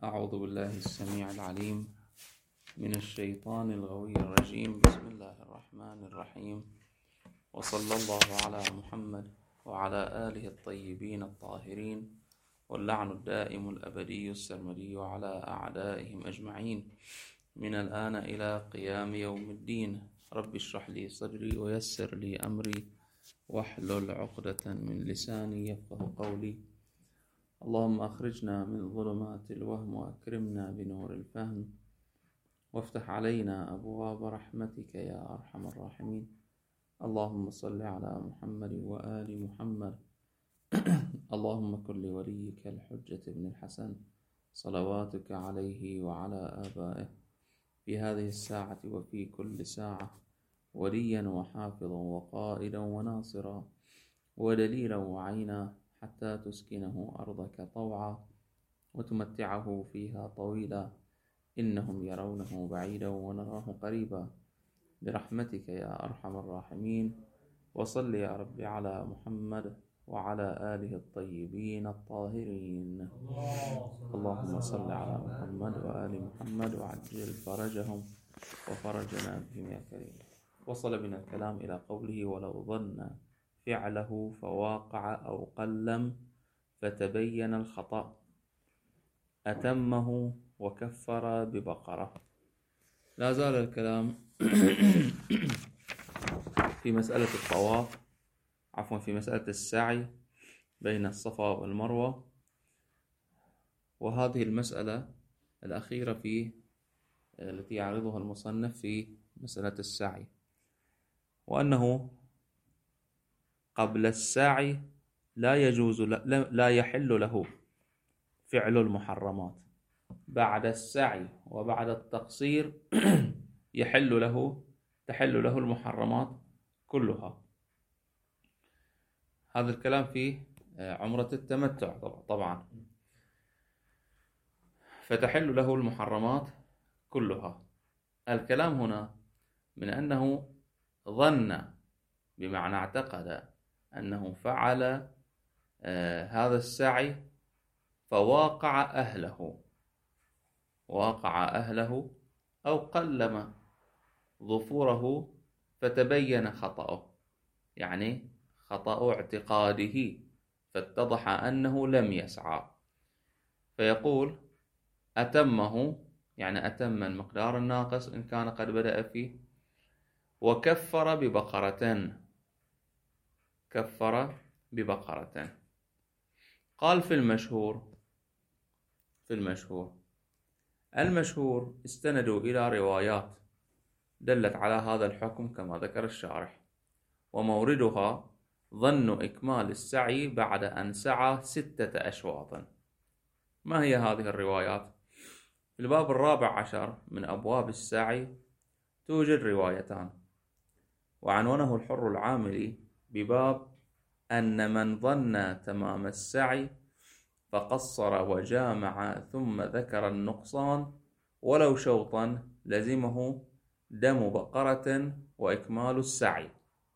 أعوذ بالله السميع العليم من الشيطان الغوي الرجيم. بسم الله الرحمن الرحيم، وصلى الله على محمد وعلى آله الطيبين الطاهرين، واللعن الدائم الأبدي السرمدي على أعدائهم أجمعين من الآن إلى قيام يوم الدين. رب اشرح لي صدري ويسر لي أمري واحلل عقدة من لساني يفقه قولي. اللهم أخرجنا من ظلمات الوهم وأكرمنا بنور الفهم، وافتح علينا أبواب رحمتك يا أرحم الراحمين. اللهم صل على محمد وآل محمد. اللهم كن لوليك الحجة بن الحسن صلواتك عليه وعلى آبائه في هذه الساعة وفي كل ساعة وليا وحافظا وقائدا وناصرا ودليلا وعينا، حتى تسكنه أرضك طوعا وتمتعه فيها طويلا. إنهم يرونه بعيدا ونراه قريبا برحمتك يا أرحم الراحمين. وصل يا رب على محمد وعلى آله الطيبين الطاهرين. اللهم صل على محمد وآل محمد وعجل فرجهم وفرجنا بهم يا كريم. وصل بنا الكلام إلى قوله: ولو ظن فعله فواقع أو قلم فتبين الخطأ أتمه وكفر ببقرة. لا زال الكلام في مسألة الطواف، في مسألة السعي بين الصفا والمروة، وهذه المسألة الأخيرة التي يعرضها المصنف في مسألة السعي، وأنه قبل السعي لا يحل له فعل المحرمات. بعد السعي وبعد التقصير تحل له المحرمات كلها. هذا الكلام في عمرة التمتع طبعا، فتحل له المحرمات كلها. الكلام هنا من أنه ظن، بمعنى اعتقد أنه فعل هذا السعي فواقع أهله أو قلم ظفوره فتبين خطأه، يعني خطأ اعتقاده، فاتضح أنه لم يسعى، فيقول أتمه، يعني أتم المقدار الناقص إن كان قد بدأ فيه، وكفر ببقرة. قال في المشهور استندوا إلى روايات دلت على هذا الحكم كما ذكر الشارح، وموردها ظن إكمال السعي بعد أن سعى 6 أشواط. ما هي هذه الروايات؟ في الباب 14 من أبواب السعي توجد روايتان، وعنونه الحر العاملي بباب أن من ظن تمام السعي فقصر وجامع ثم ذكر النقصان ولو شوطا لزمه دم بقرة وإكمال السعي.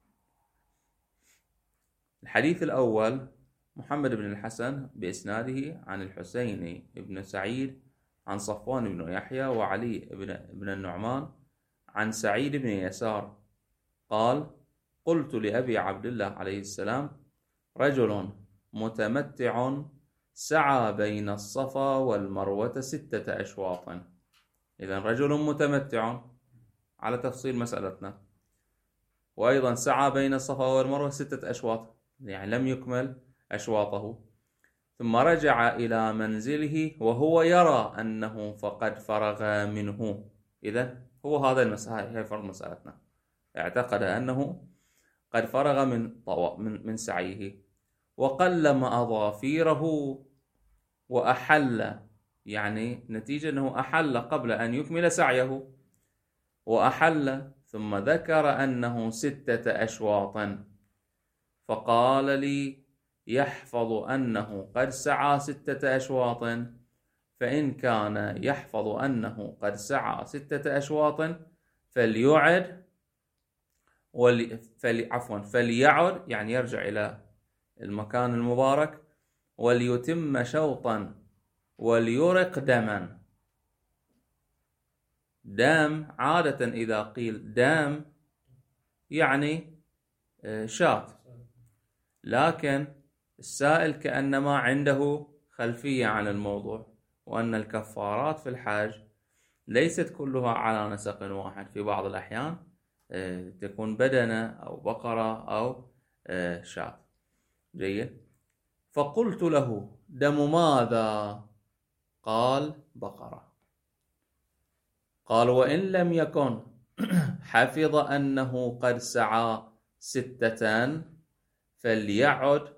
الحديث الأول محمد بن الحسن بإسناده عن الحسين بن سعيد عن صفوان بن يحيى وعلي بن النعمان عن سعيد بن يسار قال: قلت لأبي عبد الله عليه السلام: رجل متمتع سعى بين الصفا والمروة 6 أشواط. إذن رجل متمتع على تفصيل مسألتنا، وأيضا سعى بين الصفا والمروة 6 أشواط، يعني لم يكمل أشواطه، ثم رجع إلى منزله وهو يرى أنه فقد فرغ منه. إذن هو هذا المسألة، هي فرض مسألتنا، اعتقد أنه قد فرغ من سعيه، وقلم أظافيره وأحل، يعني نتيجة أنه أحل قبل أن يكمل سعيه، وأحل ثم ذكر أنه 6 أشواط، فقال لي: يحفظ أنه قد سعى 6 أشواط، فإن كان يحفظ أنه قد سعى 6 أشواط فليعد يعني يرجع إلى المكان المبارك، وليتم شوطا وليرق دما. دام عادة إذا قيل دام يعني شاة، لكن السائل كأنما عنده خلفية عن الموضوع، وأن الكفارات في الحج ليست كلها على نسق واحد. في بعض الأحيان تكون بدنة أو بقرة أو شاة. جيد. فقلت له دم ماذا؟ قال بقرة. قال وإن لم يكن حفظ أنه قد سعى 6 فليعد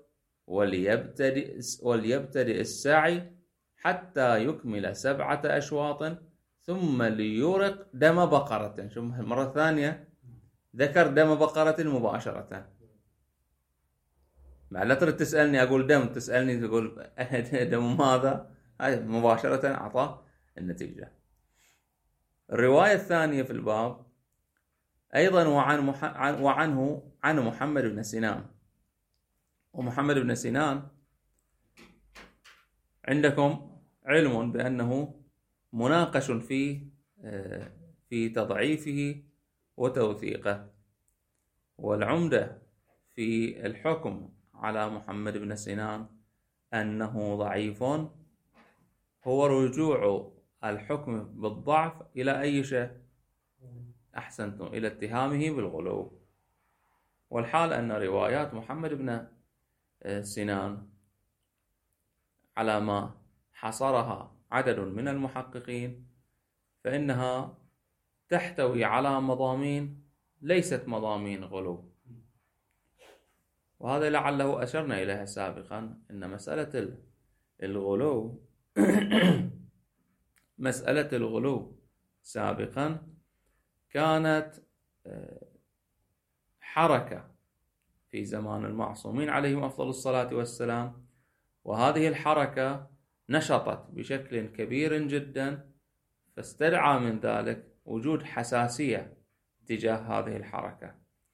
وليبتدئ السعي حتى يكمل 7 أشواط ثم ليورق دم بقرة. شوف مرة ثانية ذكر دم بقرة مباشرة. لا تريد تسألني أقول دم، تسألني تقول دم ماذا، هاي مباشرة أعطاه النتيجة. الرواية الثانية في الباب أيضا عن محمد بن سنان. ومحمد بن سنان عندكم علم بأنه مناقش في تضعيفه وتوثيقه، والعمدة في الحكم على محمد بن سنان أنه ضعيف هو رجوع الحكم بالضعف إلى أي شيء؟ أحسنتم، إلى اتهامه بالغلو. والحال أن روايات محمد بن سنان على ما حصرها عدد من المحققين فإنها تحتوي على مضامين ليست مضامين غلو، وهذا لعله أشرنا إليها سابقا، أن مسألة الغلو مسألة الغلو سابقا كانت حركة في زمان المعصومين عليهم أفضل الصلاة والسلام، وهذه الحركة نشطت بشكل كبير جدا، فاستدعى من ذلك وجود حساسية تجاه هذه الحركة.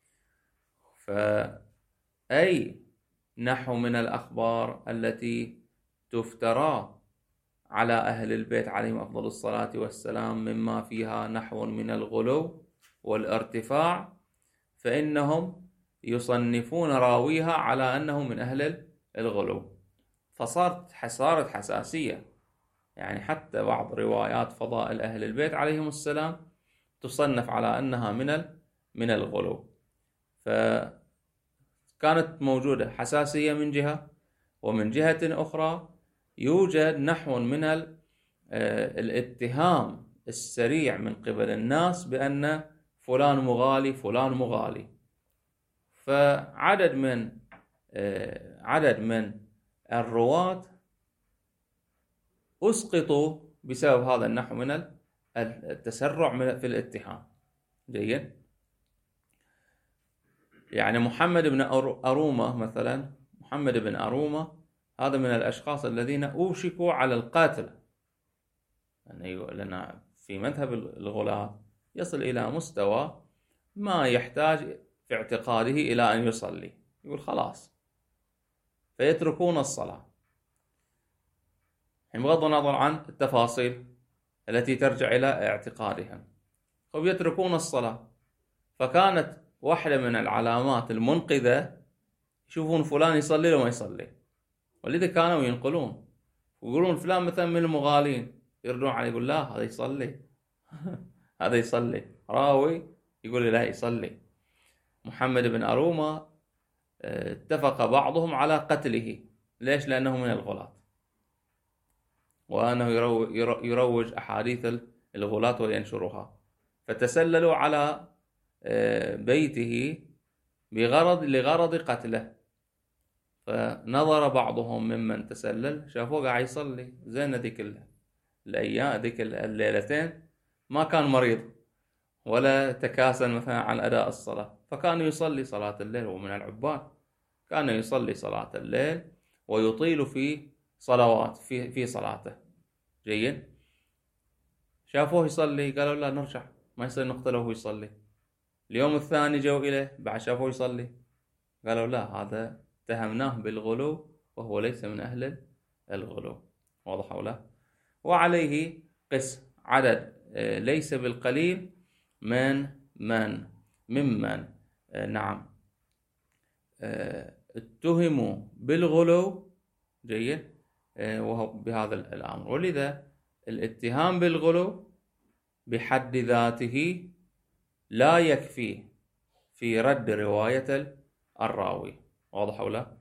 فأي نحو من الأخبار التي تفترى على أهل البيت عليهم أفضل الصلاة والسلام مما فيها نحو من الغلو والارتفاع، فإنهم يصنفون راويها على أنه من أهل الغلو، فصارت حساسية. يعني حتى بعض روايات فضائل أهل البيت عليهم السلام تصنف على أنها من الغلو. فكانت موجودة حساسية من جهة، ومن جهة أخرى يوجد نحو من الاتهام السريع من قبل الناس بأن فلان مغالي فلان مغالي. فعدد من الرواة أسقطوا بسبب هذا النحو من التسرع في الاتهام. جيد. يعني محمد بن أرومة مثلا، محمد بن أرومة هذا من الأشخاص الذين أوشكوا على القتل، لأن في مذهب الغلاة يصل إلى مستوى ما يحتاج في اعتقاده إلى أن يصلي، يقول خلاص، فيتركون الصلاة بغض النظر عن التفاصيل التي ترجع إلى اعتقادهم، ويتركون الصلاة. فكانت واحدة من العلامات المنقذة يشوفون فلان يصلي وما يصلي، ولذا كانوا ينقلون ويقولون فلان مثلا من المغالين، يردون عليه يقول لا هذا يصلي هذا يصلي. راوي يقول لا يصلي. محمد بن أرومة اتفق بعضهم على قتله. ليش؟ لأنه من الغلاة، وأنه يروج أحاديث الغلاة وينشرها، فتسللوا على بيته لغرض قتله. فنظر بعضهم ممن تسلل شافوه قاعد يصلي زين ذيك الأيام، ذيك الليلتين ما كان مريض ولا تكاسل مثلا عن أداء الصلاة، فكان يصلي صلاة الليل، ومن العباد كان يصلي صلاة الليل ويطيل في صلوات في صلاته. جيد. شافوه يصلي قالوا لا نرجع، ما يصير نقتله وهو يصلي. اليوم الثاني جو إليه بعد شافوه يصلي قالوا لا هذا اتهمناه بالغلو وهو ليس من أهل الغلو. واضح ولا؟ وعليه قس عدد ليس بالقليل ممن نعم اتهموا بالغلو، جيد، وهو بهذا الأمر. ولذا الاتهام بالغلو بحد ذاته لا يكفي في رد رواية الراوي. واضح أو لا؟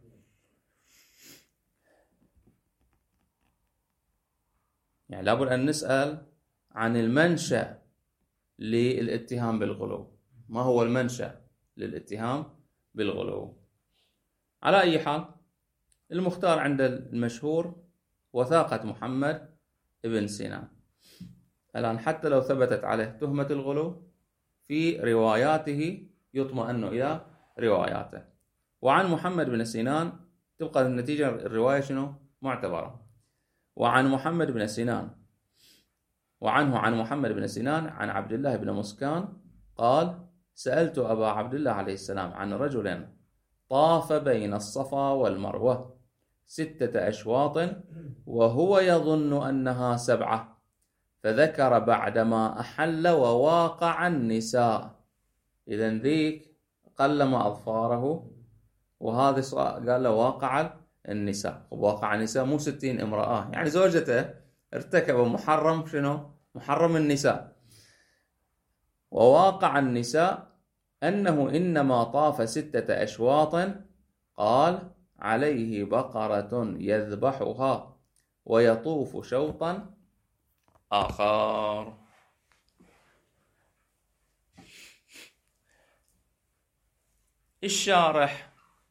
يعني لابد أن نسأل عن المنشأ للاتهام بالغلو. ما هو المنشأ للاتهام بالغلو؟ على أي حال، المختار عند المشهور وثاقة محمد ابن سينان. الآن حتى لو ثبتت عليه تهمة الغلو، في رواياته يطمئن إلى رواياته. وعن محمد بن سينان تبقى النتيجة الرواية شنو؟ معتبرة. وعن محمد بن سينان عن محمد بن سينان عن عبد الله بن مسكان قال: سألت أبا عبد الله عليه السلام عن رجل طاف بين الصفا والمروة 6 أشواط وهو يظن أنها 7، فذكر بعدما أحل وواقع النساء. إذن ذيك قلم أظفاره، وهذا قال له واقع النساء. واقع النساء مو 60 امرأة، يعني زوجته ارتكب محرم شنو؟ محرم النساء. وواقع النساء أنه إنما طاف 6 أشواط، قال: عليه بقرة يذبحها ويطوف شوطا آخر. الشارح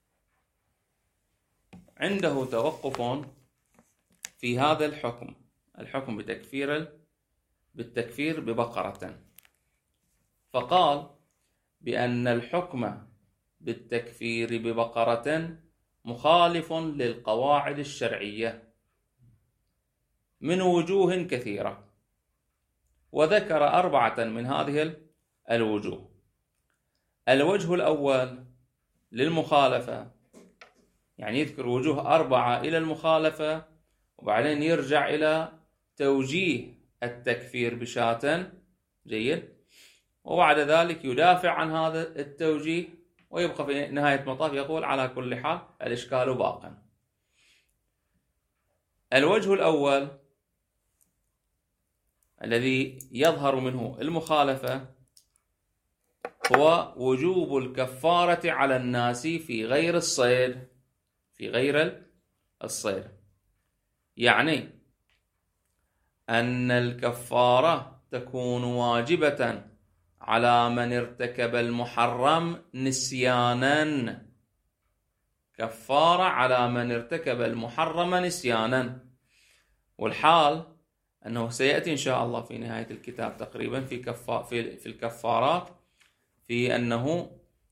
عنده توقف في هذا الحكم بالتكفير ببقرة، فقال بأن الحكم بالتكفير ببقرة مخالف للقواعد الشرعية من وجوه كثيرة، وذكر 4 من هذه الوجوه. الوجه الأول للمخالفة، يعني يذكر وجوه 4 إلى المخالفة، وبعدين يرجع إلى توجيه التكفير بشاة، جيد، وبعد ذلك يدافع عن هذا التوجيه، ويبقى في نهاية المطاف يقول: على كل حال الإشكال باق. الوجه الأول الذي يظهر منه المخالفة هو وجوب الكفارة على الناس في غير الصيد. يعني أن الكفارة تكون واجبة على من ارتكب المحرم نسيانا. كفارة على من ارتكب المحرم نسيانا. والحال أنه سيأتي إن شاء الله في نهاية الكتاب تقريبا في الكفارات، في أنه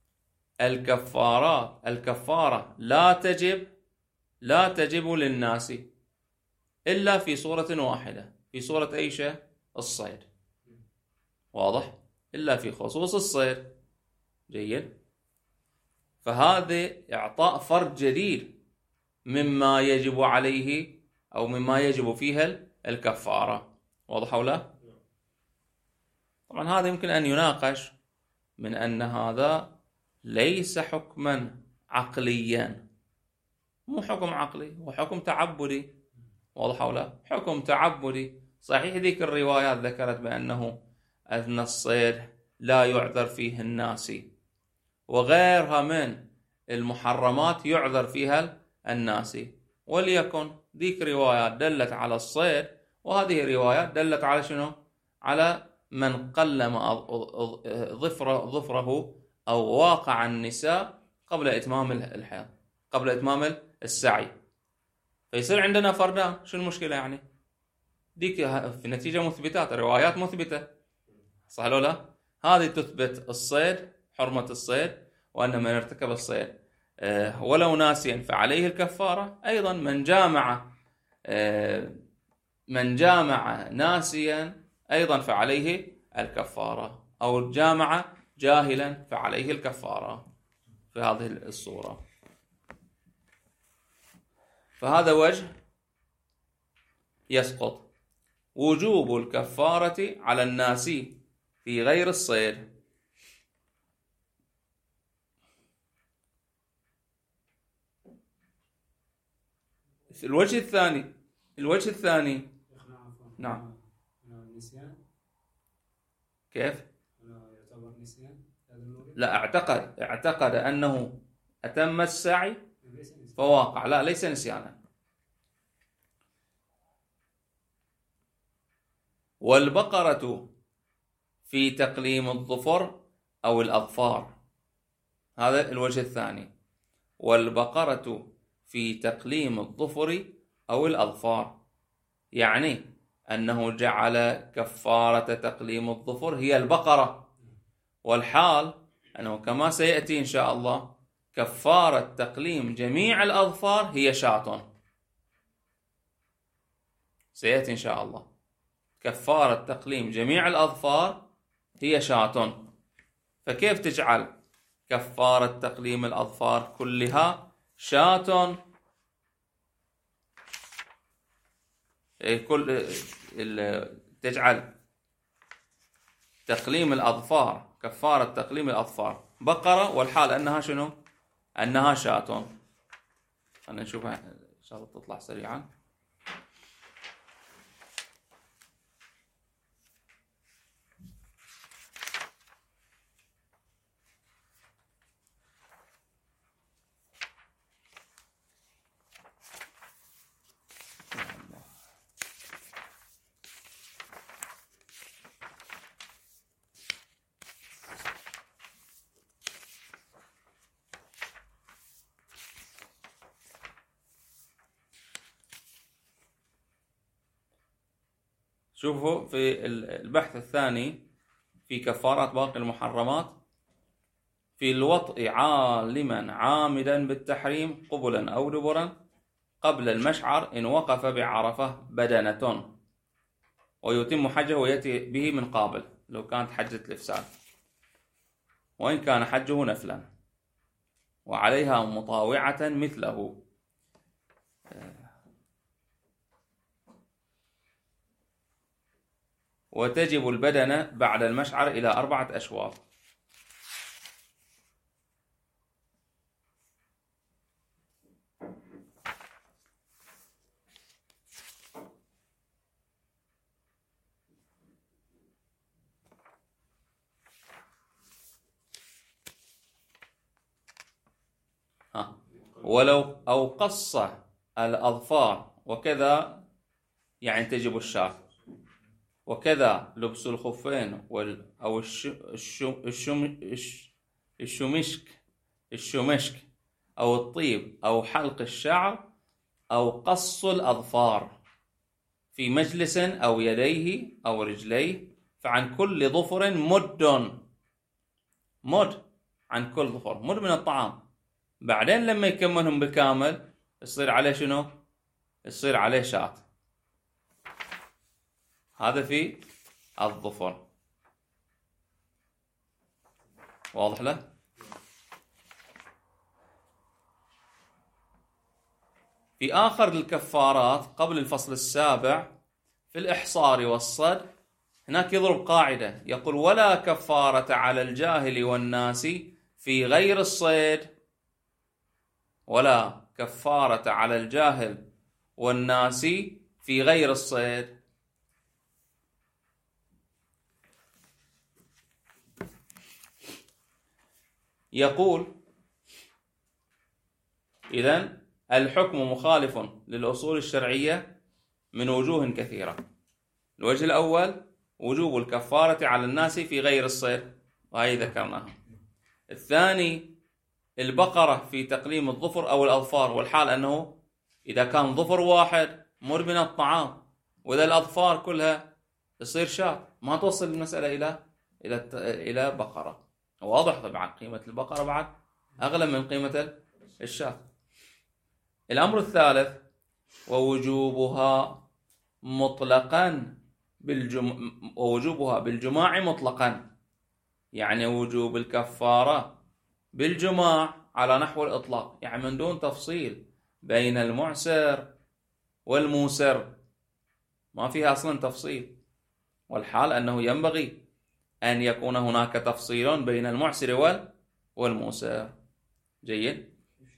الكفارة لا تجب للناس إلا في صورة واحدة، في صورة أي شيء؟ الصيد. واضح؟ إلا في خصوص الصيد، جيد. فهذا إعطاء فرد جديد مما يجب عليه أو مما يجب فيها الكفارة. واضح أو لا؟ طبعا هذا يمكن أن يناقش من أن هذا ليس حكما عقليا، مو حكم عقلي، هو حكم تعبدي. واضح أو لا؟ حكم تعبدي. صحيح ذيك الروايات ذكرت بأنه أن الصيد لا يعذر فيه الناسي، وغيرها من المحرمات يعذر فيها الناسي. وليكن ذيك روايات دلت على الصيد، وهذه روايات دلت على شنو؟ على من قلم ظفره أو واقع النساء قبل إتمام الحيض، قبل إتمام السعي. فيصير عندنا فردان. شو المشكلة يعني؟ ديك في نتيجة مثبتات، روايات مثبتة، صح ولا لا؟ هذه تثبت الصيد، حرمة الصيد، وأن من ارتكب الصيد ولو ناسيا فعليه الكفارة. أيضا من جامع ناسيا أيضا فعليه الكفارة، أو جامع جاهلا فعليه الكفارة في هذه الصورة. فهذا وجه يسقط. وجوب الكفارة على الناس في غير الصيد. الوجه الثاني نعم. نسيان. كيف؟ يعتبر نسيان. لا، اعتقد أنه أتم السعي فواقع. لا، ليس نسيانا. والبقرة في تقليم الظفر أو الأظفار. هذا الوجه الثاني. والبقرة في تقليم الظفر أو الأظفار، يعني أنه جعل كفارة تقليم الظفر هي البقرة، والحال أنه كما سيأتي إن شاء الله كفارة تقليم جميع الأظفار هي شاة. سيأتي إن شاء الله كفارة تقليم جميع الأظفار هي شاة. فكيف تجعل كفارة تقليم الأظفار كلها شاة؟ تجعل تقليم الأظفار، كفارة تقليم الأظفار بقرة، والحال أنها شنو؟ أنها شاة. خلينا نشوفها إن شاء الله تطلع سريعا. شوفوا في البحث الثاني في كفارات باقي المحرمات: في الوطء عالما عامدا بالتحريم قبلا أو دبرا قبل المشعر إن وقف بعرفة بدنة، ويتم حجه ويأتي به من قابل لو كانت حجة الإفساد، وإن كان حجه نفلا، وعليها مطاوعة مثله. وتجب البدنة بعد المشعر إلى 4 أشواط. ولو أو قص الأظفار وكذا، يعني تجب الشاة. وكذا لبس الخفين أو الشمشك أو الطيب أو حلق الشعر أو قص الأظفار في مجلس أو يديه أو رجليه، فعن كل ظفر مد عن كل ظفر مد من الطعام. بعدين لما يكملهم بالكامل يصير عليه شنو؟ يصير عليه شاة. هذا في الظفر. واضح له؟ في آخر الكفارات قبل الفصل السابع في الإحصار والصد، هناك يضرب قاعدة يقول: ولا كفارة على الجاهل والناس في غير الصيد. ولا كفارة على الجاهل والناس في غير الصيد. يقول: إذن الحكم مخالف للأصول الشرعية من وجوه كثيرة. الوجه الأول وجوب الكفارة على الناس في غير الصيد، وهي ذكرناها. الثاني البقرة في تقليم الظفر أو الأظفار، والحال أنه إذا كان ظفر واحد مر من الطعام، وإذا الأظفار كلها تصير شاة، ما توصل المسألة إلى بقرة. واضح طبعا قيمة البقرة بعد أغلى من قيمة الشاة. الأمر الثالث ووجوبها بالجماع مطلقا، يعني وجوب الكفارة بالجماع على نحو الإطلاق، يعني من دون تفصيل بين المعسر والموسر. ما فيها أصلا تفصيل، والحال أنه ينبغي أن يكون هناك تفصيل بين المعسر والموسر. جيد.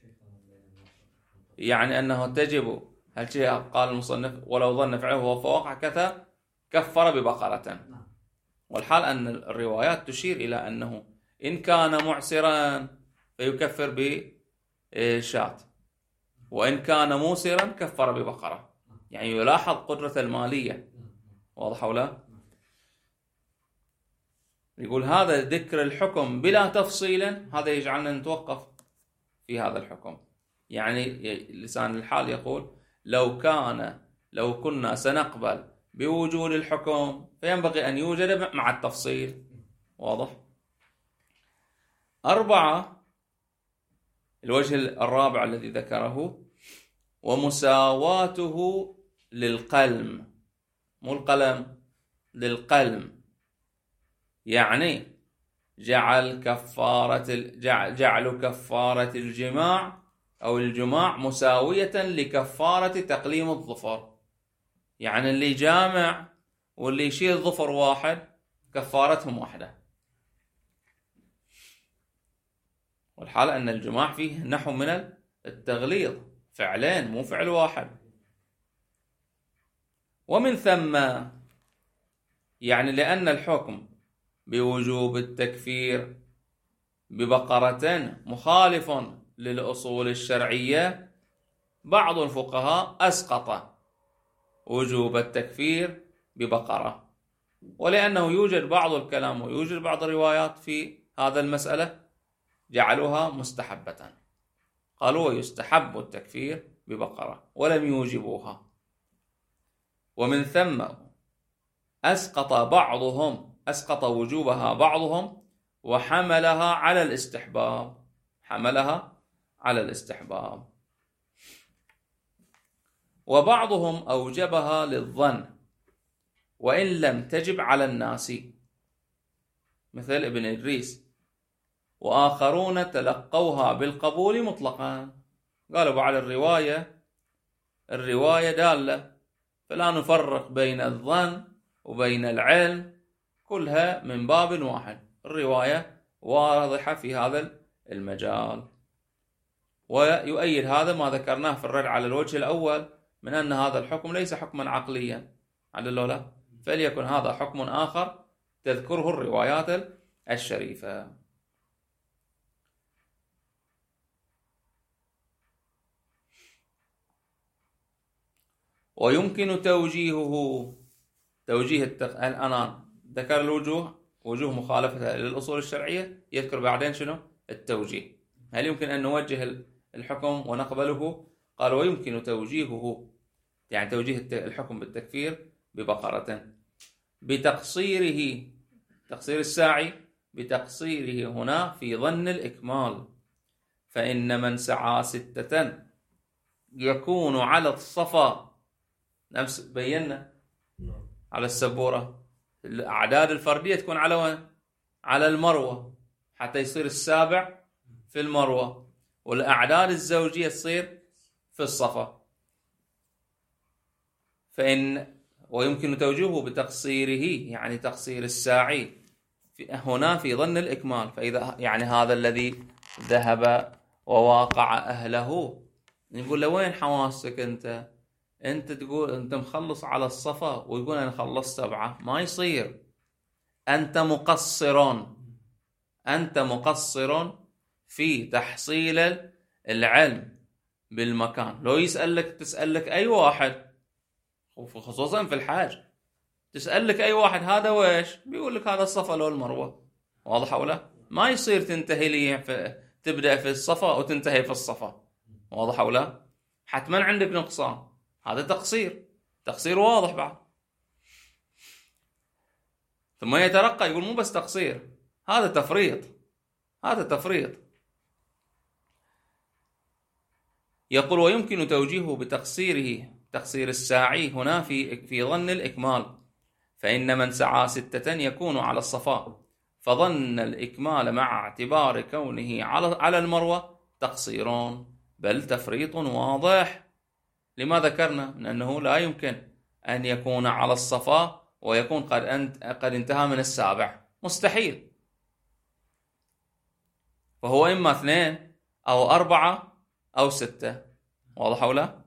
يعني أنه تجب، هل شيء قال المصنف ولو ظن فعله فوقع كفر ببقرة، والحال أن الروايات تشير إلى أنه إن كان معسرا فيكفر بشاة، وإن كان موسرا كفر ببقرة. يعني يلاحظ قدرة المالية. واضح ولا؟ يقول هذا ذكر الحكم بلا تفصيل، هذا يجعلنا نتوقف في هذا الحكم. يعني لسان الحال يقول لو كنا سنقبل بوجود الحكم فينبغي أن يوجد مع التفصيل. واضح؟ 4. الوجه الرابع الذي ذكره: ومساواته للقلم، مو القلم، للقلم. يعني جعل كفارة الجماع أو الجماع مساوية لكفارة تقليم الظفر. يعني اللي جامع واللي يشيل ظفر واحد كفارتهم واحدة، والحال أن الجماع فيه نحو من التغليظ، فعلين مو فعل واحد. ومن ثم يعني لأن الحكم بوجوب التكفير ببقرة مخالف للأصول الشرعية، بعض الفقهاء أسقط وجوب التكفير ببقرة، ولأنه يوجد بعض الكلام ويوجد بعض الروايات في هذا المسألة جعلوها مستحبة، قالوا ويستحب التكفير ببقرة ولم يوجبوها. ومن ثم أسقط وجوبها بعضهم وحملها على الاستحباب، وبعضهم أوجبها للظن وإن لم تجب على الناس، مثل ابن إدريس. وآخرون تلقوها بالقبول مطلقا، قالوا بعد الرواية دالة، فلا نفرق بين الظن وبين العلم، كلها من باب واحد، الرواية واضحة في هذا المجال. ويؤيد هذا ما ذكرناه في الرد على الوجه الأول من أن هذا الحكم ليس حكما عقليا على اللولا، فليكن هذا حكم آخر تذكره الروايات الشريفة. ويمكن توجيه الآن ذكر وجوه مخالفة للأصول الشرعية، يذكر بعدين شنو التوجيه. هل يمكن أن نوجه الحكم ونقبله؟ قال ويمكن توجيهه، يعني توجيه الحكم بالتكفير ببقرة تقصير الساعي بتقصيره هنا في ظن الإكمال، فإن من سعى 6 يكون على الصفا، نفس بينا على السبورة، الأعداد الفردية تكون على وين؟ على المروة، حتى يصير 7 في المروة، والأعداد الزوجية تصير في الصفا. ويمكن توجيهه بتقصيره، يعني تقصير الساعي هنا في ظن الإكمال. فإذا يعني هذا الذي ذهب وواقع أهله، نقول له وين حواسك أنت تقول أنت مخلص على الصفا ويقول أنا خلصت 7، ما يصير، أنت مقصر في تحصيل العلم بالمكان. لو تسألك أي واحد، خصوصا في الحاج، تسألك أي واحد هذا ويش، بيقول لك هذا الصفا لو المروة. واضح ولا؟ ما يصير تنتهي لي تبدأ في الصفا وتنتهي في الصفا. واضح ولا؟ حتما عندك نقصان، هذا تقصير واضح بعد. ثم يترقى يقول مو بس تقصير، هذا تفريط. يقول ويمكن توجيهه تقصير الساعي هنا في ظن الإكمال، فإن من سعى 6 يكون على الصفا، فظن الإكمال مع اعتبار كونه على المروة تقصير بل تفريط واضح. لما ذكرنا من أنه لا يمكن أن يكون على الصفا ويكون قد انتهى من السابع، مستحيل. فهو إما 2 أو 4 أو 6. واضح أو لا؟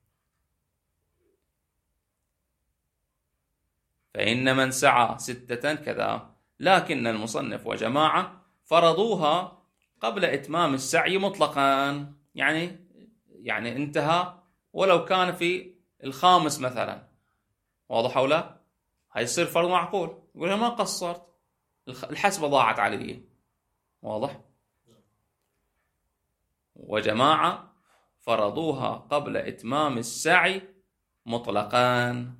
فإن من سعى 6 كذا، لكن المصنف وجماعة فرضوها قبل إتمام السعي مطلقا، يعني انتهى ولو كان في 5 مثلا. واضح أو لا؟ هيصير فرض معقول، يقول ما قصرت، الحسبة ضاعت علي. واضح؟ وجماعة فرضوها قبل إتمام السعي مطلقا،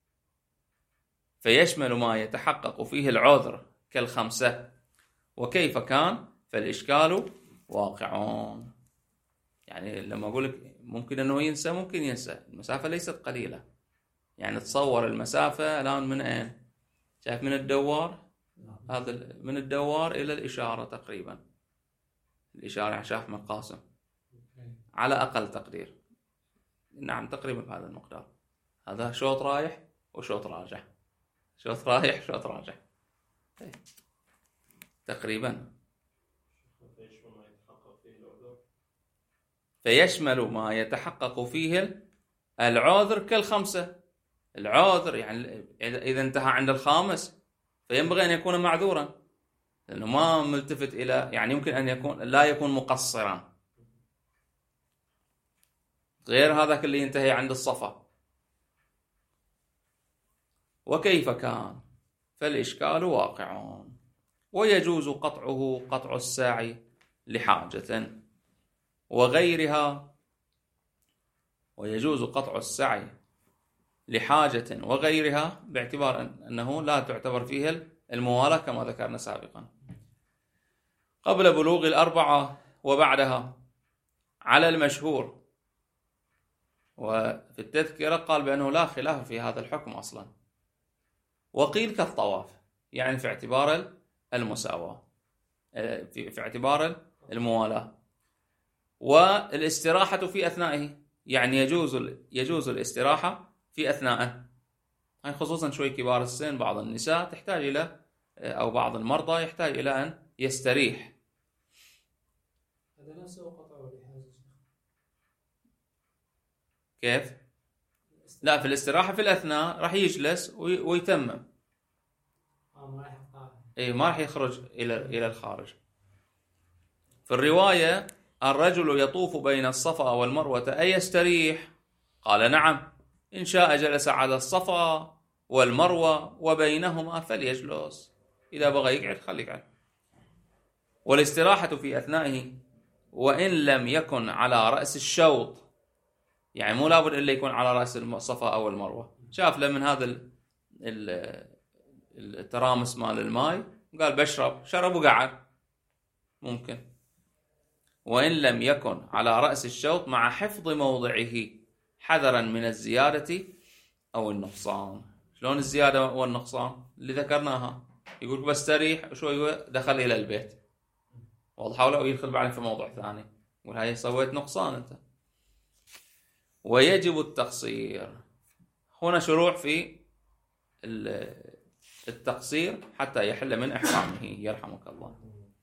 فيشمل ما يتحقق فيه العذر ك5. وكيف كان فالإشكال واقعون. يعني لما أقول لك ممكن أنه ينسى، ممكن ينسى، المسافة ليست قليلة. يعني تصور المسافة الآن من أين؟ شايف من الدوار، هذا من الدوار إلى الإشارة تقريبا، الإشارة شاف مقاسم على أقل تقدير، نعم تقريبا بهذا المقدار. هذا شوط رايح وشوط راجع، شوط رايح شوط راجع تقريبا. فيشمل ما يتحقق فيه العذر ك5. العذر يعني إذا انتهى عند 5 فينبغي أن يكون معذورا، لأنه ما ملتفت إلى، يعني يمكن أن يكون لا يكون مقصرا، غير هذاك اللي ينتهي عند الصفا. وكيف كان فالإشكال واقع. ويجوز قطع الساعي لحاجة وغيرها، ويجوز قطع السعي لحاجة وغيرها باعتبار أنه لا تعتبر فيه الموالاة كما ذكرنا سابقا. قبل بلوغ 4 وبعدها على المشهور، وفي التذكرة قال بأنه لا خلاف في هذا الحكم أصلا. وقيل كالطواف، يعني في اعتبار المساواة، في اعتبار الموالاة. والاستراحة في أثنائه، يعني يجوز الاستراحة في أثنائه، خصوصا شوي كبار السن، بعض النساء تحتاج إلى، أو بعض المرضى يحتاج إلى أن يستريح. هذا نفسه قطعه لحاجة. كيف؟ لا، في الاستراحة في الأثناء راح يجلس ويتمم، ما راح يخرج إلى الخارج. في الرواية الرجل يطوف بين الصفا والمروة أيستريح؟ قال نعم، إن شاء جلس على الصفا والمروة وبينهما فليجلس، إذا بغى يقعد خليه يقعد. والاستراحة في أثنائه وإن لم يكن على رأس الشوط، يعني مو لابد إلا يكون على رأس الصفا أو المروة. شاف له من هذا الترامس مال الماء، قال بشرب، شرب وقعد، ممكن. وإن لم يكن على رأس الشوط مع حفظ موضعه حذرا من الزيادة أو النقصان. شلون الزيادة والنقصان اللي ذكرناها؟ يقول بستريح شوي دخل إلى البيت، واضح ولا ويدخل بعدين في موضوع ثاني، يقول هاي سويت نقصان أنت. ويجب التقصير. هنا شروع في التقصير حتى يحل من إحرامه، يرحمك الله.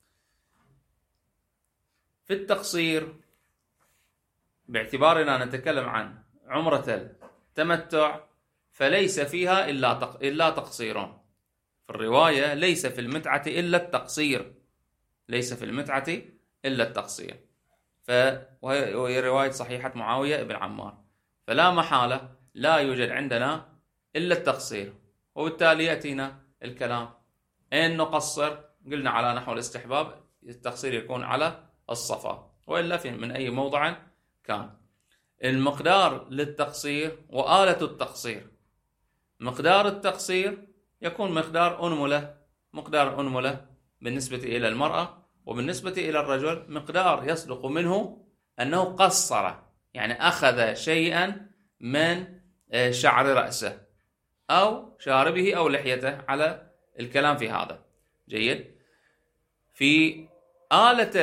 في التقصير باعتبارنا نتكلم عن عمرة التمتع، فليس فيها إلا تقصير. في الرواية ليس في المتعة إلا التقصير، ليس في المتعة إلا التقصير. وهي رواية صحيحة معاوية بن عمار، فلا محالة لا يوجد عندنا إلا التقصير. وبالتالي يأتينا الكلام إن نقصر، قلنا على نحو الاستحباب، التقصير يكون على الصفا وإلا من أي موضع كان. المقدار للتقصير وآلة التقصير، مقدار التقصير يكون مقدار أنملة بالنسبة إلى المرأة، وبالنسبة إلى الرجل مقدار يصدق منه أنه قصر، يعني أخذ شيئا من شعر رأسه أو شاربه أو لحيته، على الكلام في هذا. جيد. في آلة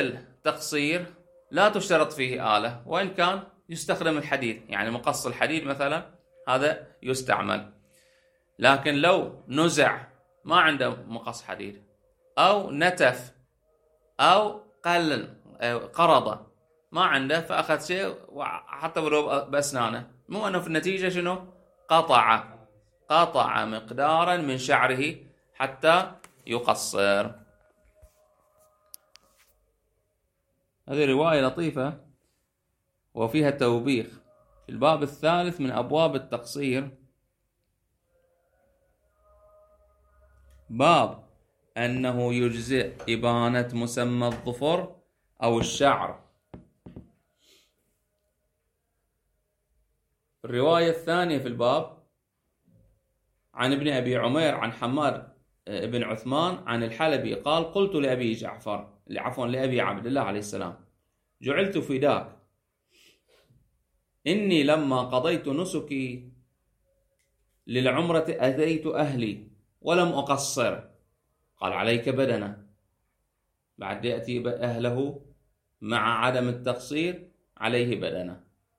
التقصير لا تشترط فيه آلة، وإن كان يستخدم الحديد، يعني مقص الحديد مثلا هذا يستعمل. لكن لو نزع ما عنده مقص حديد، أو نتف، أو قرض ما عنده فأخذ شيء حتى ولو بأسنانه، مو أنه في النتيجة شنو؟ قطع مقدارا من شعره حتى يقصر. هذه رواية لطيفة وفيها توبيخ في الباب الثالث من أبواب التقصير، باب أنه يجزئ إبانة مسمى الظفر أو الشعر. الرواية الثانية في الباب عن ابن أبي عمير عن حماد بن عثمان عن الحلبي قال: قلت لأبي جعفر، لأبي عبد الله عليه السلام: جعلت فداك، إني لما قضيت نسكي للعمرة أتيت أهلي ولم أقصر. قال: عليك بدنه، بعد يأتي أهله مع عدم التقصير عليه بدنه.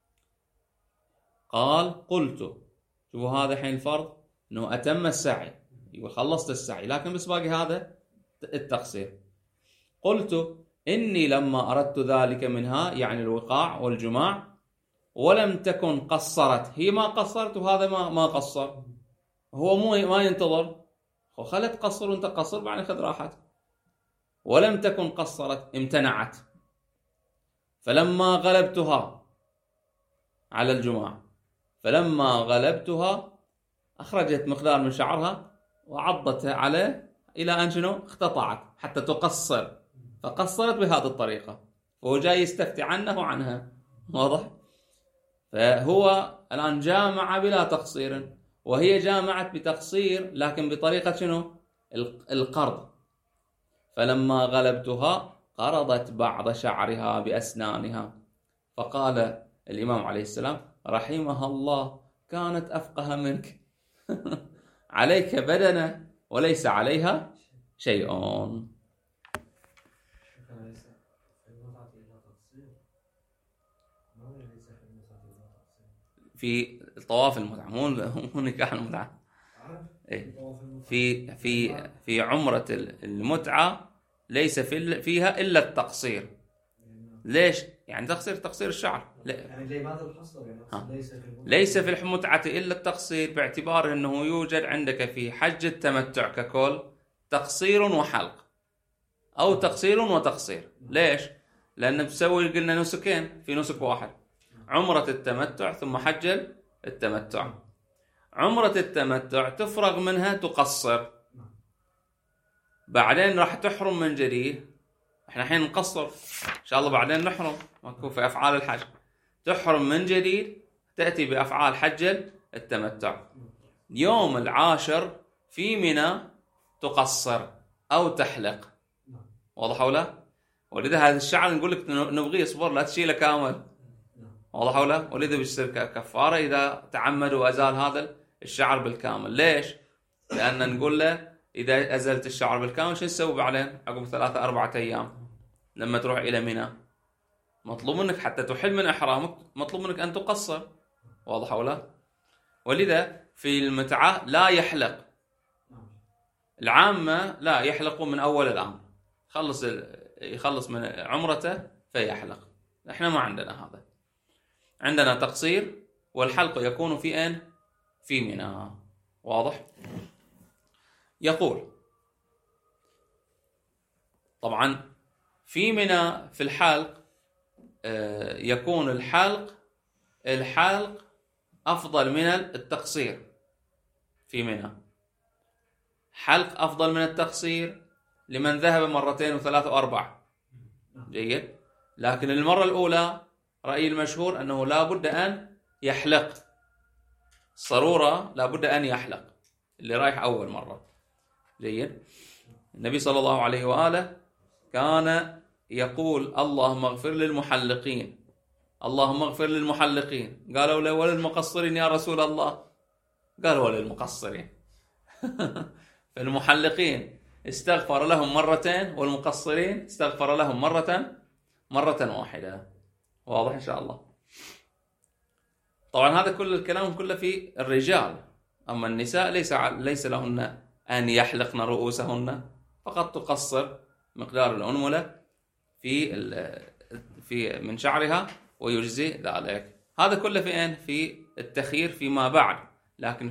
قال: قلت، شوفوا هذا حين الفرض أنه أتم السعي، يقول خلصت السعي لكن بس باقي هذا التقصير. قلت: إني لما أردت ذلك منها، يعني الوقاع والجماع، ولم تكن قصرت، هي ما قصرت وهذا ما قصر، هو ما ينتظر، خلت تقصر وانت قصر بعدين خذ راحت. ولم تكن قصرت، امتنعت. فلما غلبتها على الجماع، فلما غلبتها أخرجت مقدار من شعرها وعضتها عليه إلى أن شنو؟ اختطعت حتى تقصر، فقصرت بهذه الطريقة، وهو جاي يستفتي عنه وعنها. واضح؟ فهو الآن جامع بلا تقصير، وهي جامعت بتقصير لكن بطريقة شنو؟ القرض. فلما غلبتها قرضت بعض شعرها بأسنانها. فقال الإمام عليه السلام: رحمها الله، كانت أفقه منك. عليك بدنة وليس عليها شيء. في طواف المتعة، مو نكاح المتعة. في عمرة المتعة ليس فيها إلا التقصير. ليش؟ يعني تقصير الشعر. يعني لماذا الحصر؟ يعني ليس في المتعة إلا التقصير، باعتبار أنه يوجد عندك في حج التمتع ككل تقصير وحلق، أو تقصير وتقصير. ليش؟ لأن بسوي قلنا نسكين في نسك واحد، عمرة التمتع ثم حج التمتع. عمرة التمتع تفرغ منها تقصر، بعدين راح تحرم من جديد. احنا الحين نقصر ان شاء الله، بعدين نحرم ماكو في افعال الحج، تحرم من جديد، تأتي بأفعال حج التمتع. يوم العاشر في منى تقصر أو تحلق. واضح ولا؟ ولذا هذا الشعر نقول لك نبغيه يصبر، لا تشيله كامل. واضح ولا؟ ولذا بيصير كفارة إذا تعمد وأزال هذا الشعر بالكامل. ليش؟ لأن نقول له إذا أزلت الشعر بالكامل شو نسوي بعدين عقب 3-4 أيام لما تروح إلى منى؟ مطلوب منك حتى تحل من إحرامك، مطلوب منك أن تقصر. واضح ولا؟ ولذا في المتعة لا يحلق، العامة لا يحلقوا من أول الأمر، يخلص من عمرته فيحلق. احنا ما عندنا هذا، عندنا تقصير، والحلق يكون في أين؟ في منى. واضح؟ يقول طبعا في منى في الحلق يكون الحلق أفضل من التقصير. في منى حلق أفضل من التقصير لمن ذهب 2 و3 و4. جيد. لكن المرة الأولى رأيي المشهور أنه لا بد أن يحلق، صرورة لا بد أن يحلق اللي رايح أول مرة. جيد. النبي صلى الله عليه وآله كان يقول: اللهم اغفر للمحلقين، اللهم اغفر للمحلقين. قالوا له: وللمقصرين يا رسول الله؟ قالوا: وللمقصرين. فالمحلقين استغفر لهم 2 والمقصرين استغفر لهم مرة واحدة. واضح إن شاء الله. طبعا هذا كل الكلام كله في الرجال. أما النساء ليس لهن أن يحلقن رؤوسهن، فقط تقصر مقدار الأنملة في من شعرها ويجزي ذلك. هذا كله في التخيير فيما بعد. لكن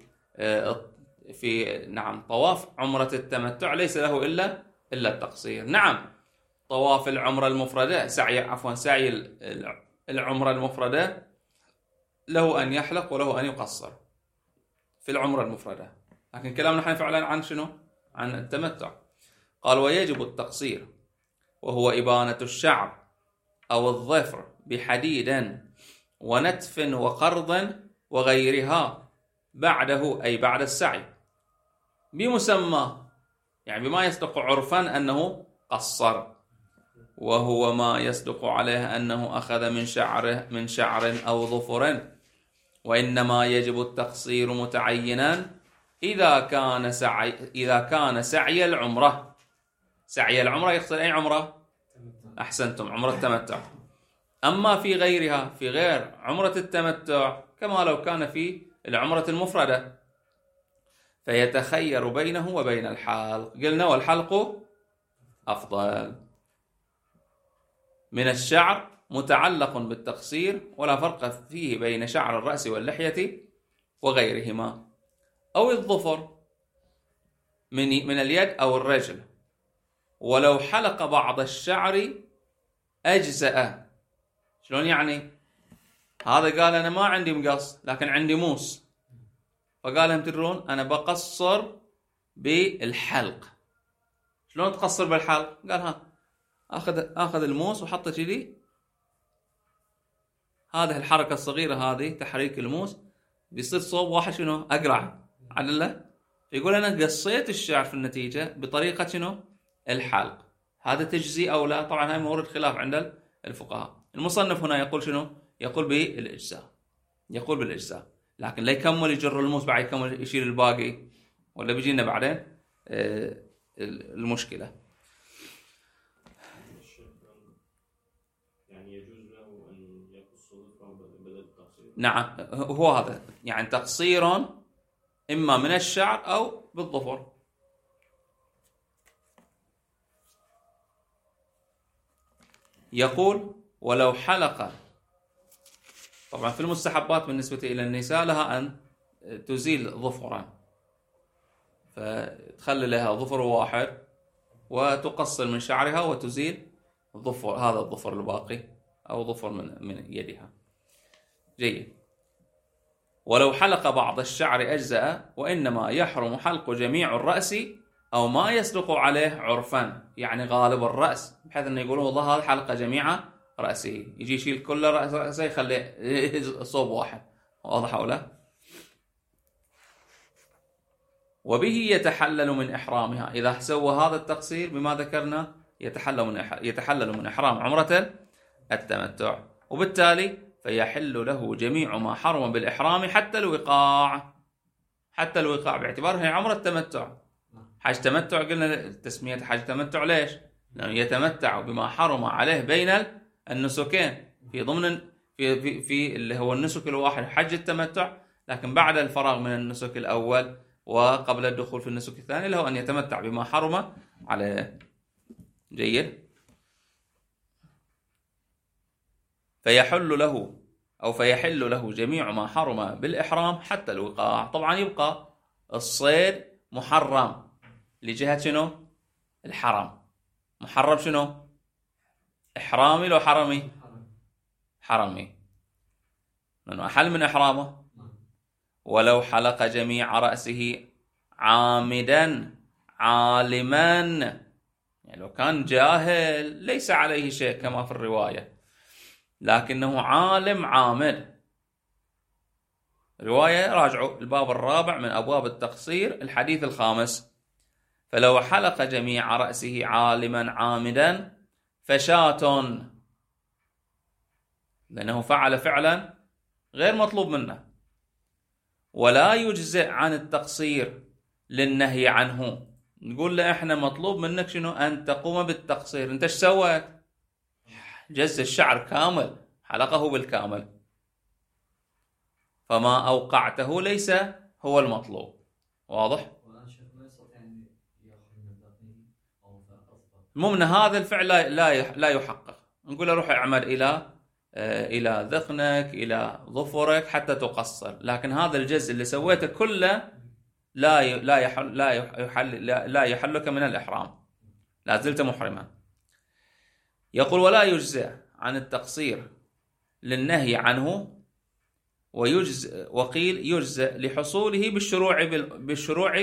في نعم طواف عمرة التمتع ليس له إلا التقصير. نعم طواف العمرة المفردة سعي العمرة المفردة له أن يحلق وله أن يقصر في العمرة المفردة. لكن كلامنا نحن فعلا عن شنو؟ عن التمتع. قال ويجب التقصير وهو إبانة الشعر أو الظفر بحديد ونتف وقرض وغيرها بعده، أي بعد السعي، بمسمى، يعني بما يصدق عرفا أنه قصر، وهو ما يصدق عليه أنه أخذ من شعر أو ظفر. وإنما يجب التقصير متعينا إذا كان سعي العمرة. سعي العمرة يقصد أي عمرة؟ أحسنتم، عمرة التمتع. أما في غيرها، في غير عمرة التمتع، كما لو كان في العمرة المفردة، فيتخير بينه وبين الحلق. قلنا والحلق أفضل. من الشعر متعلق بالتقصير، ولا فرق فيه بين شعر الرأس واللحية وغيرهما، أو الظفر من اليد أو الرجل. ولو حلق بعض الشعر أجزأ. شلون يعني؟ هذا قال أنا ما عندي مقص لكن عندي موس، فقال هم تدرون أنا بقصر بالحلق. شلون تقصر بالحلق؟ قال ها أخذ الموس وحطه كذي، هذه الحركة الصغيرة هذه تحريك الموس بيصير صوب واحد شنو؟ أقرع عدله. يقول أنا قصيت الشعر في النتيجة بطريقة شنو؟ الحلق. هذا تجزي أو لا؟ طبعا هاي مورد خلاف عند الفقهاء. المصنف هنا يقول شنو؟ يقول بالإجزاء، يقول بالإجزاء، لكن لا يكمل يجر الموس بعد يكمل يشيل الباقي، ولا بيجينا بعدين المشكلة. يعني يجوز له أن يقص ظفره بدل التقصير. نعم هو هذا، يعني تقصير إما من الشعر أو بالظفر. يقول ولو حلق، طبعا في المستحبات بالنسبة إلى النساء لها أن تزيل ظفرا، فتخلي لها ظفر واحد وتقصر من شعرها وتزيل الظفر، هذا الظفر الباقي أو ظفر من يدها. جيد. ولو حلق بعض الشعر أجزاء، وإنما يحرم حلق جميع الرأس أو ما يصدق عليه عرفا، يعني غالب الرأس، بحيث أنه يقولون والله هذا حلق جميع رأسه، يجي يشيل كل رأسه يخليه صوب واحد. واضح أو لا؟ وبه يتحلل من إحرامها. إذا سوى هذا التقصير بما ذكرنا يتحلل من إحرام عمرة التمتع، وبالتالي فيحل له جميع ما حرم بالإحرام حتى الوقاع. حتى الوقاع باعتباره هي عمرة التمتع. حج تمتع قلنا تسمية حج تمتع ليش؟ لأنه يتمتع بما حرم عليه بين النسكين، في ضمن في اللي هو النسك الواحد حج التمتع، لكن بعد الفراغ من النسك الأول وقبل الدخول في النسك الثاني له أن يتمتع بما حرم عليه. جيد. فيحل له جميع ما حرم بالإحرام حتى الوقاع. طبعا يبقى الصيد محرم لجهة شنو؟ الحرم. محرم شنو؟ إحرامي لو حرمي؟ حرمي، لأنه أحل من إحرامه. ولو حلق جميع رأسه عامدا عالما، يعني لو كان جاهل ليس عليه شيء كما في الرواية، لكنه عالم عامد. رواية راجعوا الباب الرابع من أبواب التقصير الحديث الخامس. فلو حلق جميع رأسه عالما عامدا فشاة، لأنه فعل فعلا غير مطلوب منه، ولا يجزئ عن التقصير للنهي عنه. نقول له احنا مطلوب منك شنو؟ أن تقوم بالتقصير. انت ايش سويت؟ جز الشعر كامل، حلقه بالكامل. فما أوقعته ليس هو المطلوب. واضح؟ والآن شيخ ما يستطيع أن يأخذ من الدقيق أو فأصبح. المهم أن هذا الفعل لا يحقق. نقول له روح اعمل إلى ذقنك إلى ظفرك حتى تقصر، لكن هذا الجزء اللي سويته كله لا يحلك من الإحرام، لا زلت محرما. يقول ولا يجزئ عن التقصير للنهي عنه، وقيل يجزئ لحصوله بالشروع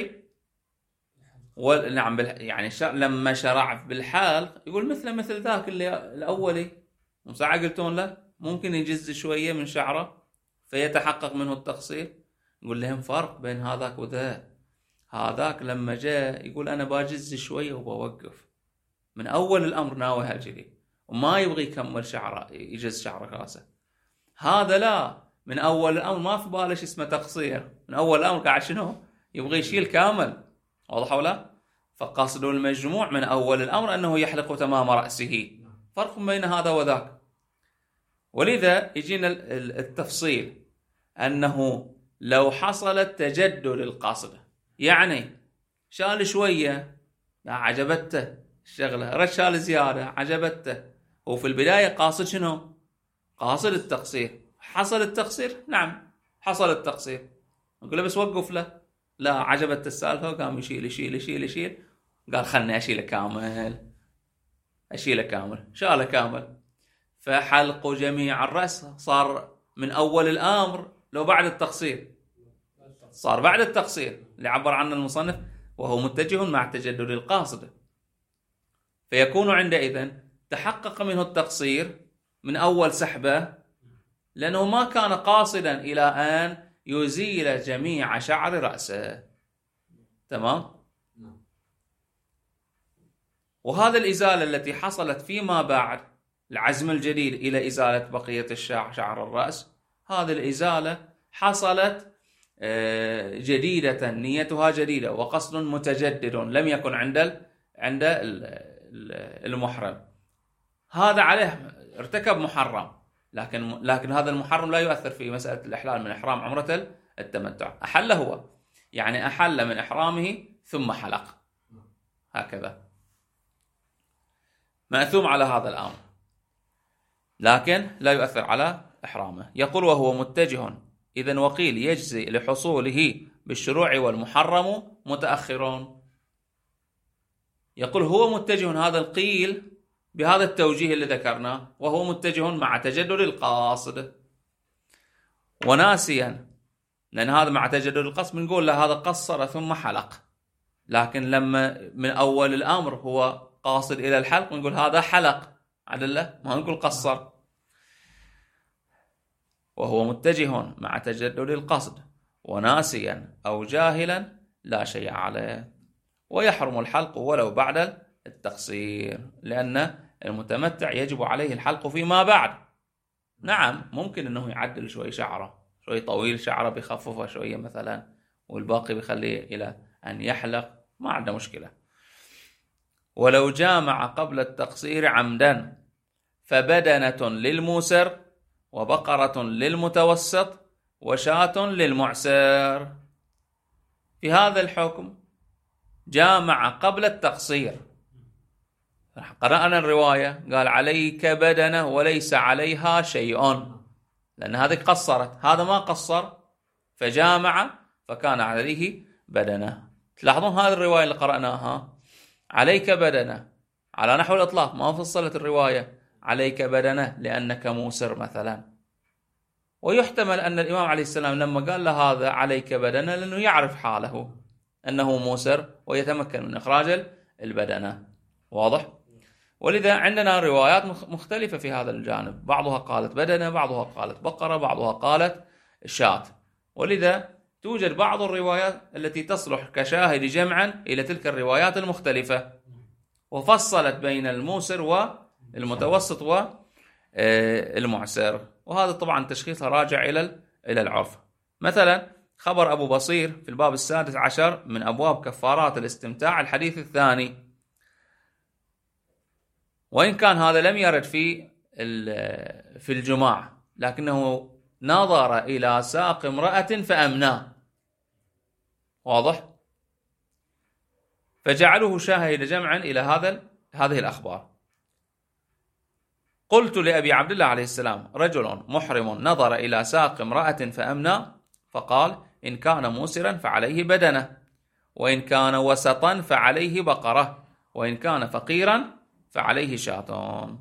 نعم يعني لما شرع بالحالق يقول مثل ذاك اللي الأولي مساعة قلتون له ممكن يجز شوية من شعره فيتحقق منه التقصير. يقول لهم فرق بين هذاك وذا. هذاك لما جاء يقول أنا باجز شوية وبوقف، من أول الأمر ناوي هالجدي وما يبغي يكمل شعره يجز شعره راسه. هذا لا، من أول الأمر ما في باله اسمه تقصير، من أول الأمر قاعد شنو يبغي يشيل كامل. واضح ولا؟ فقصد المجموع من أول الأمر أنه يحلق تمام رأسه. فرق بين هذا وذاك. ولذا يجينا التفصيل أنه لو حصل تجدد القصد، يعني شال شوية عجبته الشغلة، رشال زيادة عجبته، وفي البداية قاصد شنو؟ قاصد التقصير. حصل التقصير؟ نعم حصل التقصير. نقول له بس وقف له، لا عجبت السالفة وقام يشيل. قال خلني أشيله كامل، شاله كامل. فحلق جميع الرأس صار من أول الأمر لو بعد التقصير، صار بعد التقصير اللي عبر عنه المصنف وهو متجه مع تجدد القاصد، فيكون عندئذ تحقق منه التقصير من أول سحبة، لأنه ما كان قاصدا إلى أن يزيل جميع شعر رأسه. تمام؟ وهذا الإزالة التي حصلت فيما بعد العزم الجديد إلى إزالة بقية شعر الرأس، هذه الإزالة حصلت جديدة، نيتها جديدة وقصد متجدد لم يكن عند المحرم. هذا عليه ارتكب محرم، لكن هذا المحرم لا يؤثر في مسألة الإحلال من إحرام عمرة التمتع. أحل هو، يعني أحل من إحرامه ثم حلق، هكذا مأثوم على هذا الأمر، لكن لا يؤثر على إحرامه. يقول وهو متجه إذن، وقيل يجزي لحصوله بالشروع والمحرم متأخرون. يقول هو متجه، هذا القيل بهذا التوجيه اللي ذكرناه، وهو متجه مع تجدد القاصد وناسيا، لأن هذا مع تجدد القصد بنقول له هذا قصر ثم حلق، لكن لما من أول الأمر هو قاصد إلى الحلق نقول هذا حلق عدله، ما نقول قصر. وهو متجه مع تجدد القصد وناسيا أو جاهلا لا شيء عليه، ويحرم الحلق ولو بعد التقصير، لأن المتمتع يجب عليه الحلق فيما بعد. نعم ممكن أنه يعدل شوي شعره، شوي طويل شعره بيخففه شوية مثلا، والباقي بيخليه إلى أن يحلق، ما عنده مشكلة. ولو جامع قبل التقصير عمدا فبدنة للموسر وبقرة للمتوسط وشاة للمعسر. في هذا الحكم جامع قبل التقصير، قرأنا الرواية قال عليك بدنة وليس عليها شيء، لأن هذه قصرت، هذا ما قصر فجامع فكان عليه بدنة. تلاحظون هذه الرواية اللي قرأناها عليك بدنة على نحو الإطلاق، ما فصلت الرواية عليك بدنة لأنك موسر مثلا. ويحتمل أن الإمام عليه السلام لما قال له هذا عليك بدنة لأنه يعرف حاله أنه موسر ويتمكن من إخراج البدنة. واضح؟ ولذا عندنا روايات مختلفة في هذا الجانب، بعضها قالت بدنة، بعضها قالت بقرة، بعضها قالت شاة. ولذا توجد بعض الروايات التي تصلح كشاهد جمعا إلى تلك الروايات المختلفة، وفصلت بين الموسر والمتوسط والمعسر. وهذا طبعا تشخيصها راجع إلى العرف. مثلا خبر أبو بصير في الباب 16 من أبواب كفارات الاستمتاع الحديث الثاني، وإن كان هذا لم يرد في الجماع، لكنه نظر إلى ساق امرأة فأمناه. واضح؟ فجعلوه شاهد جمعا إلى هذه الأخبار. قلت لأبي عبد الله عليه السلام: رجل محرم نظر إلى ساق امرأة فأمنى، فقال: إن كان موسرا فعليه بدنة، وإن كان وسطا فعليه بقرة، وإن كان فقيرا فعليه شاة.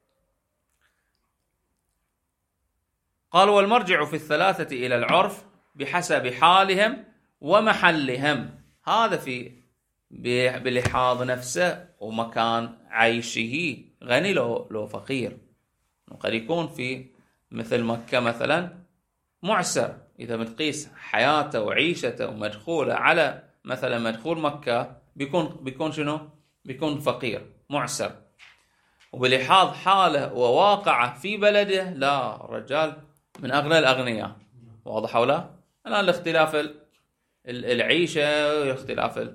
قال: والمرجع في الثلاثة إلى العرف بحسب حالهم ومحلهم. هذا بلحاظ نفسه ومكان عيشه، غني لو فقير. قد يكون في مثل مكة مثلا معسر، إذا بتقيس حياته وعيشته ومدخوله على مثلا مدخول مكة بيكون شنو؟ بيكون فقير معسر. وبلحاظ حاله وواقعه في بلده، لا، الرجال من أغنى الأغنياء. واضح أو لا؟ الآن الاختلاف العيشة، اختلاف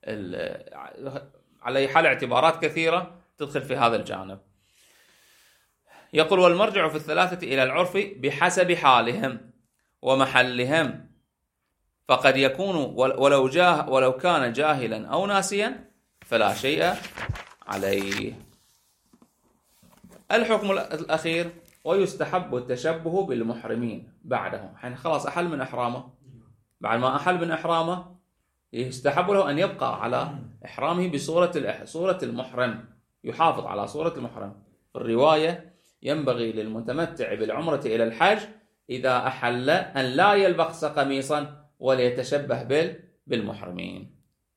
على حال اعتبارات كثيرة تدخل في هذا الجانب. يقول: والمرجع في الثلاثة إلى العرف بحسب حالهم ومحلهم، فقد يكون ولو كان جاهلا أو ناسيا فلا شيء عليه. الحكم الأخير: ويستحب التشبه بالمحرمين بعدهم. حين خلاص أحل من إحرامه، بعد ما أحل من إحرامه يستحب له أن يبقى على إحرامه بصورة المحرم، يحافظ على صورة المحرم. في الرواية: ينبغي للمتمتع بالعمرة إلى الحج إذا أحل أن لا يلبس قميصا وليتشبه بالمحرمين.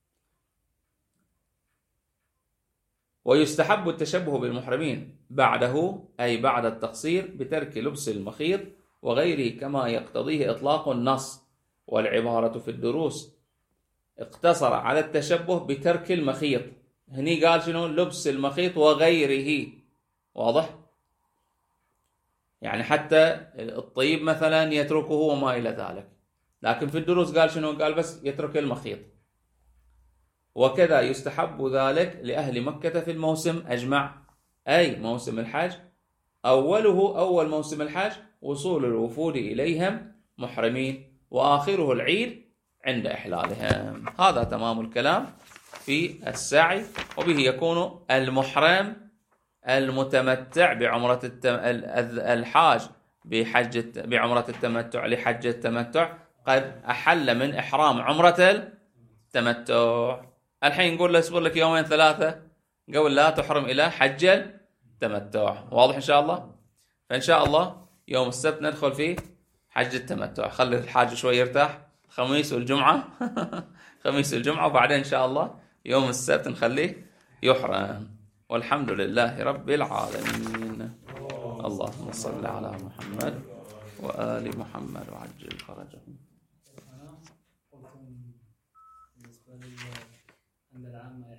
ويستحب التشبه بالمحرمين بعده، أي بعد التقصير، بترك لبس المخيط وغيره كما يقتضيه إطلاق النص. والعبارة في الدروس اقتصر على التشبه بترك المخيط. هني قال شنو؟ لبس المخيط وغيره. واضح؟ يعني حتى الطيب مثلا يتركه وما إلى ذلك، لكن في الدروس قال شنو؟ قال بس يترك المخيط. وكذا يستحب ذلك لأهل مكة في الموسم أجمع، أي موسم الحج، أول موسم الحج وصول الوفود إليهم محرمين، وآخره العيد عند إحلالهم. هذا تمام الكلام في السعي. وبه يكون المحرم المتمتع بعمرة الحاج بعمرة التمتع لحج التمتع قد أحل من إحرام عمرة التمتع. الحين نقول له اصبر لك يومين ثلاثة قبل لا تحرم إلى حج التمتع. واضح إن شاء الله؟ فإن شاء الله يوم السبت ندخل فيه حج التمتع. خلي الحاج شوي يرتاح، خميس والجمعة خميس والجمعة، وبعدين إن شاء الله يوم السبت نخليه يحرم. والحمد لله رب العالمين. اللهم صل على محمد وآل محمد وعجل فرجهم.